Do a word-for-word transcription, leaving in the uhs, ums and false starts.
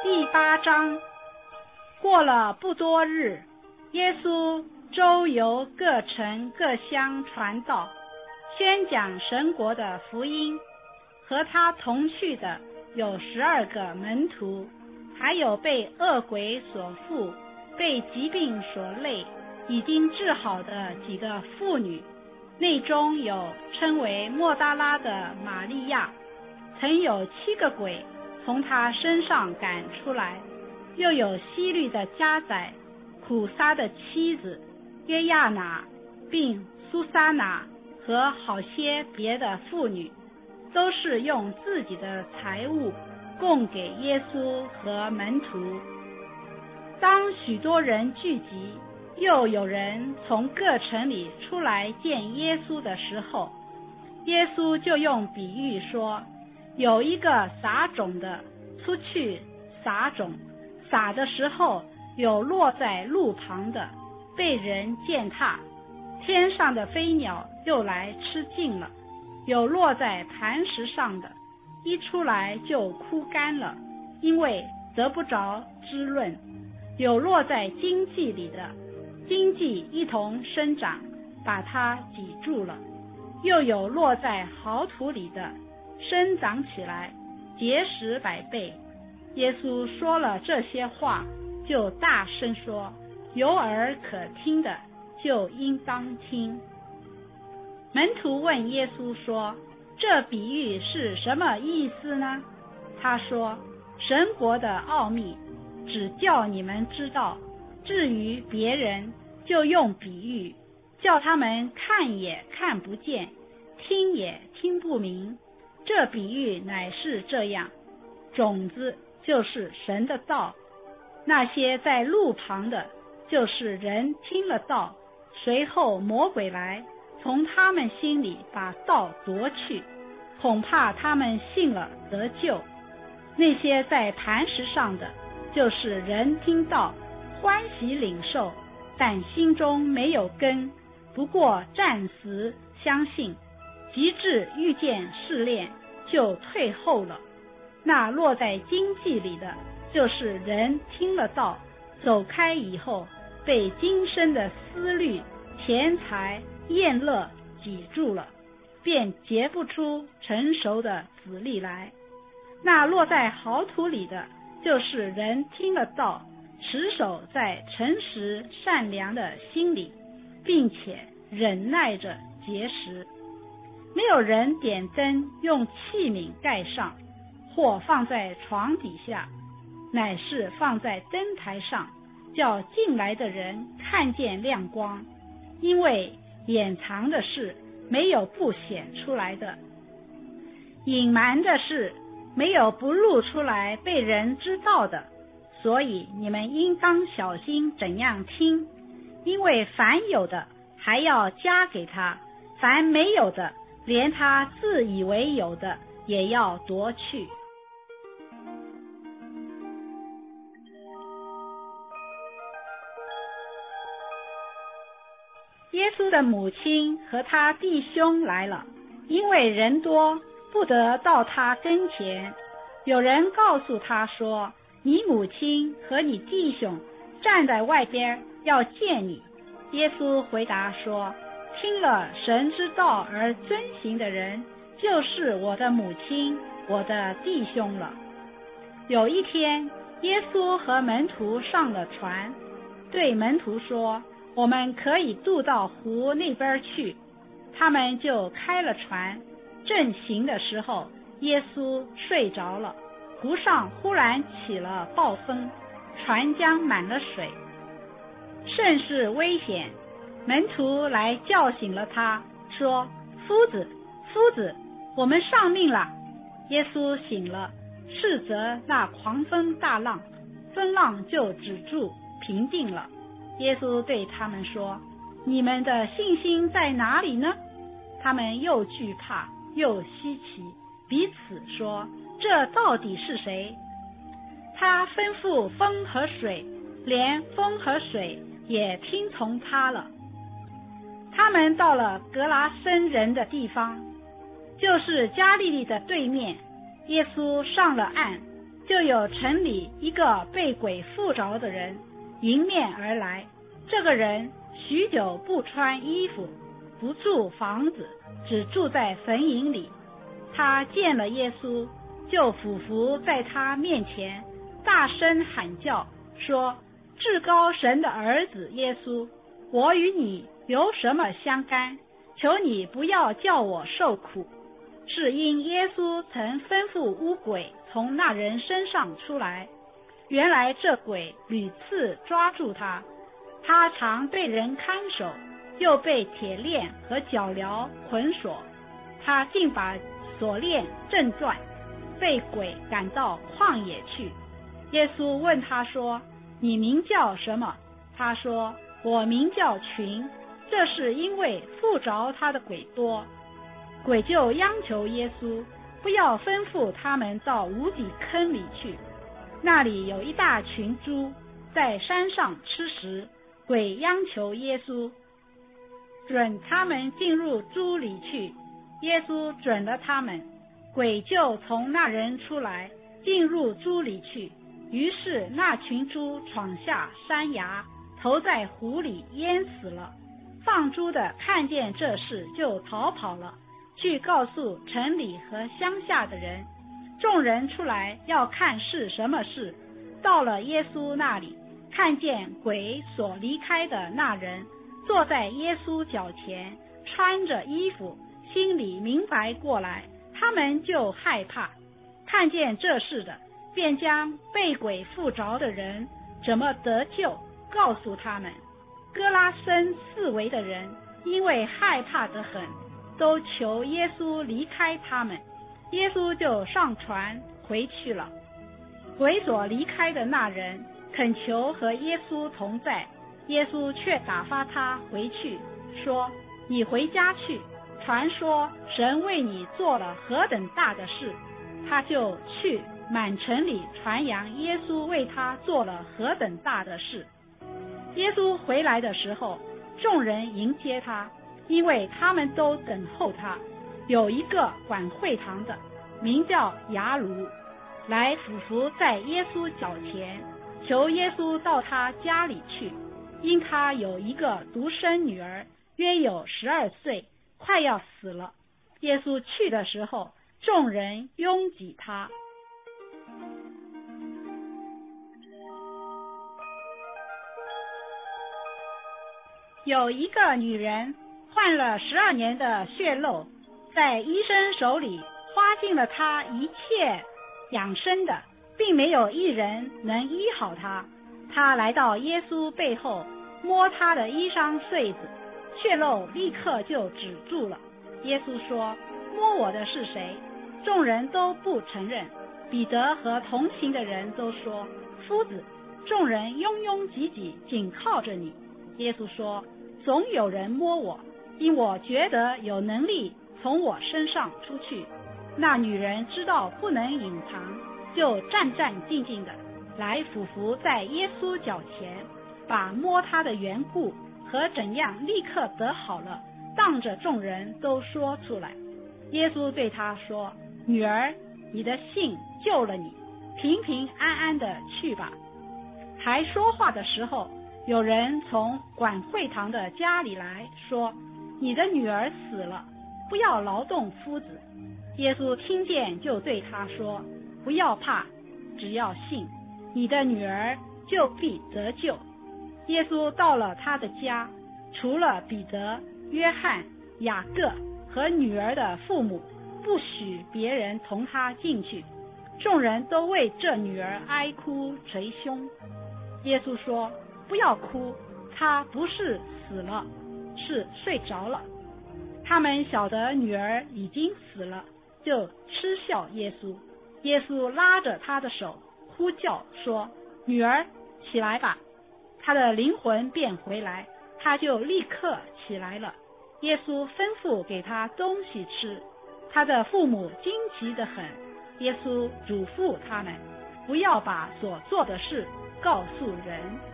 第八章。过了不多日，耶稣周游各城各乡传道，宣讲神国的福音。和他同去的有十二个门徒，还有被恶鬼所附、被疾病所累、已经治好的几个妇女，内中有称为莫大拉的玛利亚，曾有七个鬼从他身上赶出来，又有希律的家宰苦撒的妻子约亚拿，并苏撒拿和好些别的妇女，都是用自己的财物供给耶稣和门徒。当许多人聚集，又有人从各城里出来见耶稣的时候，耶稣就用比喻说，有一个撒种的出去撒种，撒的时候有落在路旁的，被人践踏，天上的飞鸟又来吃尽了；有落在磐石上的，一出来就枯干了，因为得不着滋润；有落在荆棘里的，荆棘一同生长，把它挤住了；又有落在好土里的，生长起来，结实百倍。耶稣说了这些话，就大声说，有耳可听的就应当听。门徒问耶稣说，这比喻是什么意思呢？他说，神国的奥秘只叫你们知道，至于别人就用比喻，叫他们看也看不见，听也听不明。这比喻乃是这样，种子就是神的道，那些在路旁的，就是人听了道，随后魔鬼来，从他们心里把道夺去，恐怕他们信了得救。那些在磐石上的，就是人听道，欢喜领受，但心中没有根，不过暂时相信，及至遇见试炼，就退后了。那落在荆棘里的，就是人听了道，走开以后，被今生的思虑、钱财、厌乐挤住了，便结不出成熟的子粒来。那落在好土里的，就是人听了道，持守在诚实善良的心里，并且忍耐着结实。没有人点灯用器皿盖上，或放在床底下，乃是放在灯台上，叫进来的人看见亮光。因为掩藏的事没有不显出来的，隐瞒的事没有不露出来被人知道的。所以你们应当小心怎样听，因为凡有的还要加给他，凡没有的，连他自以为有的也要夺去。耶稣的母亲和他弟兄来了，因为人多，不得到他跟前。有人告诉他说，你母亲和你弟兄站在外边，要见你。耶稣回答说，听了神之道而遵行的人，就是我的母亲，我的弟兄了。有一天，耶稣和门徒上了船，对门徒说，我们可以渡到湖那边去。他们就开了船，正行的时候，耶稣睡着了。湖上忽然起了暴风，船将满了水，甚是危险。门徒来叫醒了他，说，夫子，夫子，我们丧命了。耶稣醒了，斥责那狂风大浪，风浪就止住，平静了。耶稣对他们说，你们的信心在哪里呢？他们又惧怕又稀奇，彼此说，这到底是谁？他吩咐风和水，连风和水也听从他了。他们到了格拉森人的地方，就是加利利的对面。耶稣上了岸， 就有城里一个被鬼附着的人迎面而来。这个人许久不穿衣服，不住房子，只住在坟茔里。他见了耶稣，就俯伏在他面前，大声喊叫，说：至高神的儿子耶稣，我与你有什么相干？求你不要叫我受苦。是因耶稣曾吩咐污鬼从那人身上出来。原来这鬼屡次抓住他，他常被人看守，又被铁链和脚镣捆锁。他竟把锁链挣断，被鬼赶到旷野去。耶稣问他说：你名叫什么？他说：我名叫群。这是因为附着他的鬼多。鬼就央求耶稣不要吩咐他们到无底坑里去，那里有一大群猪在山上吃食。鬼央求耶稣准他们进入猪里去，耶稣准了他们，鬼就从那人出来，进入猪里去。于是那群猪闯下山崖，投在湖里淹死了。放猪的看见这事，就逃跑了，去告诉城里和乡下的人。众人出来要看是什么事，到了耶稣那里，看见鬼所离开的那人坐在耶稣脚前，穿着衣服，心里明白过来，他们就害怕。看见这事的，便将被鬼附着的人怎么得救告诉他们。哥拉森四围的人因为害怕得很，都求耶稣离开他们。耶稣就上船回去了。鬼所离开的那人恳求和耶稣同在，耶稣却打发他回去，说：你回家去，传说神为你做了何等大的事。他就去满城里传扬耶稣为他做了何等大的事。耶稣回来的时候，众人迎接他，因为他们都等候他。有一个管会堂的，名叫雅鲁，来俯伏在耶稣脚前，求耶稣到他家里去，因他有一个独生女儿，约有十二岁，快要死了。耶稣去的时候，众人拥挤他。有一个女人患了十二年的血漏，在医生手里花尽了她一切养生的，并没有一人能医好她。她来到耶稣背后，摸他的衣裳穗子，血漏立刻就止住了。耶稣说：摸我的是谁？众人都不承认。彼得和同行的人都说：夫子，众人拥拥挤挤，紧靠着你。耶稣说：总有人摸我，因我觉得有能力从我身上出去。那女人知道不能隐藏，就战战兢兢的来俯伏在耶稣脚前，把摸他的缘故和怎样立刻得好了，当着众人都说出来。耶稣对他说：女儿，你的信救了你，平平安安的去吧。还说话的时候，有人从管会堂的家里来说：你的女儿死了，不要劳动夫子。耶稣听见，就对他说：不要怕，只要信，你的女儿就必得救。耶稣到了他的家，除了彼得、约翰、雅各和女儿的父母，不许别人同他进去。众人都为这女儿哀哭捶胸。耶稣说：不要哭，她不是死了，是睡着了。他们晓得女儿已经死了，就嗤笑耶稣。耶稣拉着她的手，呼叫说：女儿，起来吧。她的灵魂便回来，她就立刻起来了。耶稣吩咐给她东西吃，她的父母惊奇得很。耶稣嘱咐他们，不要把所做的事告诉人。